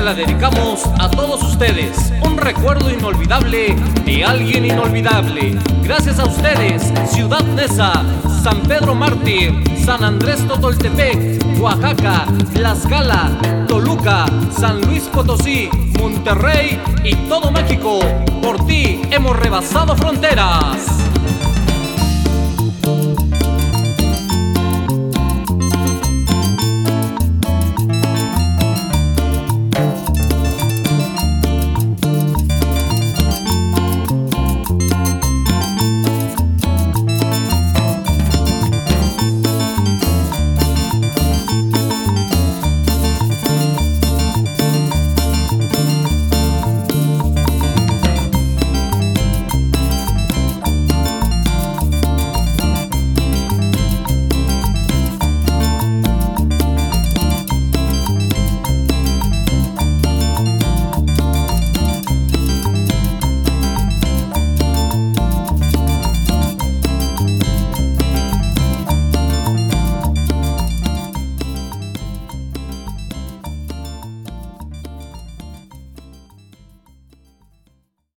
la dedicamos a todos ustedes. Un recuerdo inolvidable de alguien inolvidable. Gracias a ustedes, Ciudad Neza, San Pedro Mártir, San Andrés Totoltepec, Oaxaca, Tlaxcala, Toluca, San Luis Potosí, Monterrey y todo México. Por ti hemos rebasado fronteras.